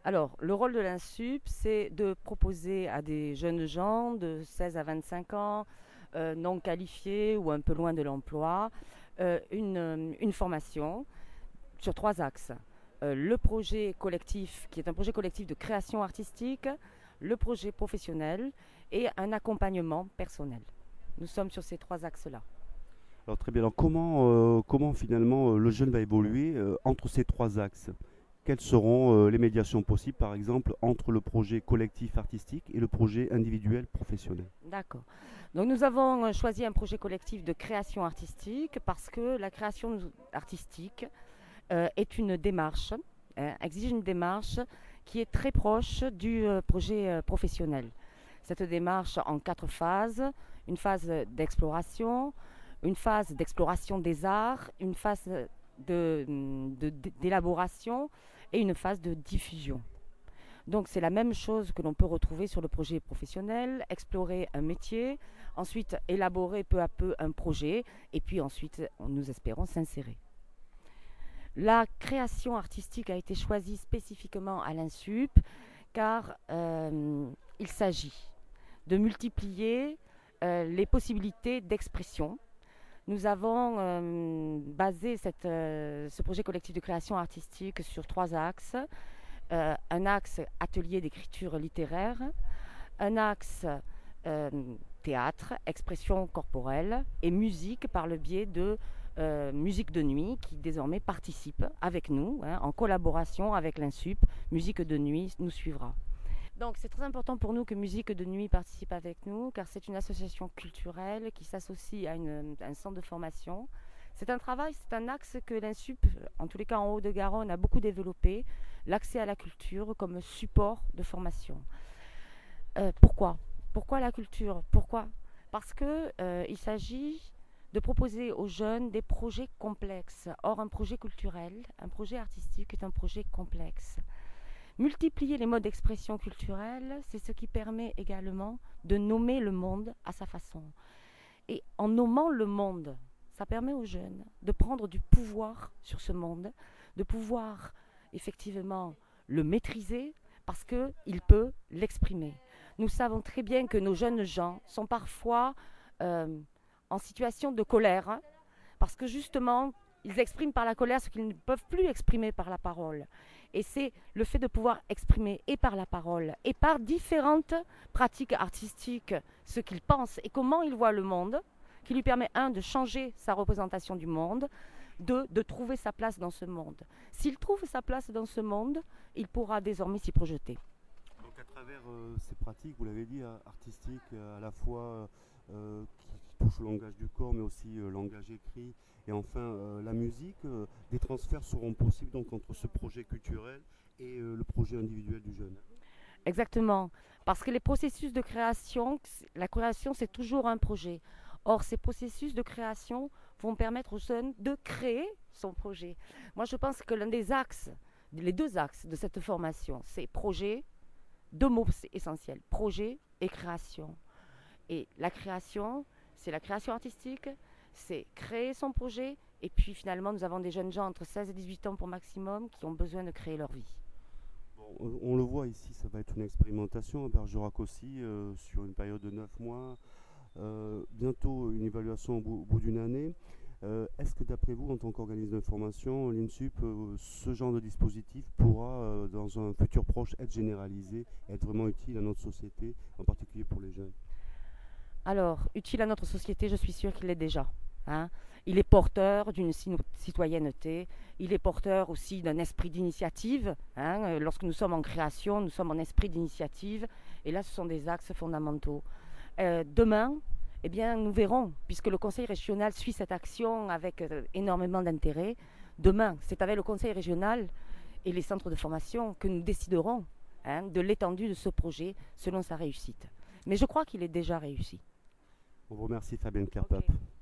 Alors, le rôle de l'INSUP, c'est de proposer à des jeunes gens de 16 à 25 ans, non qualifiés ou un peu loin de l'emploi, une formation sur trois axes. Le projet collectif, qui est un projet collectif de création artistique, le projet professionnel et un accompagnement personnel. Nous sommes sur ces trois axes-là. Alors très bien. Alors comment finalement le jeune va évoluer entre ces trois axes? Quelles seront les médiations possibles, par exemple, entre le projet collectif artistique et le projet individuel professionnel? D'accord. Donc nous avons choisi un projet collectif de création artistique parce que la création artistique est une démarche, exige une démarche qui est très proche du projet professionnel. Cette démarche en quatre phases, une phase d'exploration, une phase d'exploration des arts, une phase d'élaboration et une phase de diffusion. Donc c'est la même chose que l'on peut retrouver sur le projet professionnel, explorer un métier, ensuite élaborer peu à peu un projet, et puis ensuite, nous espérons s'insérer. La création artistique a été choisie spécifiquement à l'INSUP car il s'agit de multiplier les possibilités d'expression. Nous avons basé ce projet collectif de création artistique sur trois axes. Un axe atelier d'écriture littéraire, un axe euh, théâtre, expression corporelle et musique par le biais de Musique de Nuit qui désormais participe avec nous, en collaboration avec l'INSUP. Musique de Nuit nous suivra. Donc c'est très important pour nous que Musique de Nuit participe avec nous car c'est une association culturelle qui s'associe à un centre de formation. C'est un travail, c'est un axe que l'INSUP, en tous les cas en Haut-de-Garonne, a beaucoup développé, l'accès à la culture comme support de formation. Pourquoi Pourquoi la culture? Pourquoi? Parce que il s'agit de proposer aux jeunes des projets complexes. Or, un projet culturel, un projet artistique est un projet complexe. Multiplier les modes d'expression culturelle, c'est ce qui permet également de nommer le monde à sa façon. Et en nommant le monde, ça permet aux jeunes de prendre du pouvoir sur ce monde, de pouvoir effectivement le maîtriser parce qu'il peut l'exprimer. Nous savons très bien que nos jeunes gens sont parfois euh, en situation de colère, parce que justement, ils expriment par la colère ce qu'ils ne peuvent plus exprimer par la parole. Et c'est le fait de pouvoir exprimer et par la parole et par différentes pratiques artistiques ce qu'ils pensent et comment ils voient le monde qui lui permet, un, de changer sa représentation du monde, deux, de trouver sa place dans ce monde. S'il trouve sa place dans ce monde, il pourra désormais s'y projeter. Donc à travers ces pratiques, vous l'avez dit, artistiques, à la fois qui touchent au langage du corps, mais aussi le langage écrit, et enfin la musique, des transferts seront possibles donc entre ce projet culturel et le projet individuel du jeune. Exactement. Parce que les processus de création, la création, c'est toujours un projet. Or, ces processus de création vont permettre aux jeunes de créer son projet. Moi, je pense que l'un des axes, les deux axes de cette formation, c'est projet, deux mots essentiels, projet et création. Et la création, c'est la création artistique, c'est créer son projet, et puis finalement, nous avons des jeunes gens entre 16 et 18 ans pour maximum qui ont besoin de créer leur vie. Bon, on le voit ici, ça va être une expérimentation à Bergerac aussi, sur une période de 9 mois, bientôt une évaluation au bout d'une année. Est-ce que d'après vous, en tant qu'organisme de formation, l'INSUP, ce genre de dispositif pourra, dans un futur proche, être généralisé, être vraiment utile à notre société, en particulier pour les jeunes? Alors, utile à notre société, je suis sûre qu'il l'est déjà. Hein. Il est porteur d'une citoyenneté, il est porteur aussi d'un esprit d'initiative. Hein. Lorsque nous sommes en création, nous sommes en esprit d'initiative, et là, ce sont des axes fondamentaux. Demain, eh bien, nous verrons, puisque le Conseil régional suit cette action avec énormément d'intérêt. Demain, c'est avec le Conseil régional et les centres de formation que nous déciderons, de l'étendue de ce projet selon sa réussite. Mais je crois qu'il est déjà réussi. On vous remercie, Fabienne Kerpap. Ok.